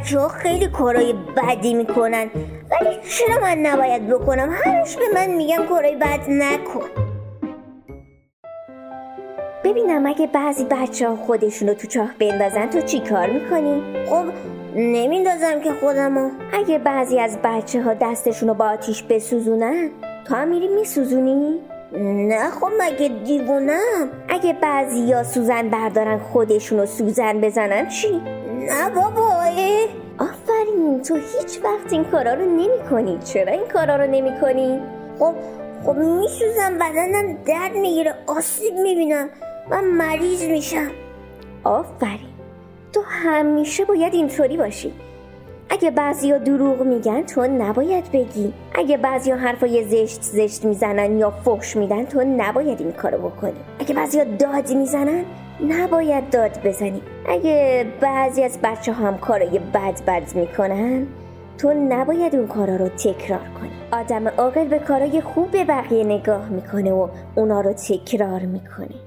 بچه ها خیلی کارهای بدی میکنن، ولی چرا من نباید بکنم؟ همش به من میگن کارهای بد نکن. ببینم اگه بعضی بچه ها خودشونو تو چاه بندازن تو چی کار میکنی؟ خب نمیندازم که خودمو. اگه بعضی از بچه ها دستشونو با آتیش بسوزونن تو هم میری میسوزونی؟ نه خب مگه دیوونم؟ اگه بعضی ها سوزن بردارن خودشونو سوزن بزنن چی؟ نه بابا. آفرین، تو هیچ وقت این کارا رو نمی کنی. چرا این کارا رو نمی کنی؟ خب میسوزم، بدنم درد میگیره، آسیب میبینم، من مریض میشم. آفرین، تو همیشه باید اینطوری باشی. اگه بعضیا دروغ میگن تو نباید بگی. اگه بعضیا حرفای زشت میزنن یا فحش میدن تو نباید این کارو بکنی. اگه بعضیا داد میزنن نباید داد بزنی. اگه بعضی از بچه هم کارای بد میکنن تو نباید اون کارا رو تکرار کنی. آدم عاقل به کارای خوب بقیه نگاه میکنه و اونا رو تکرار میکنه.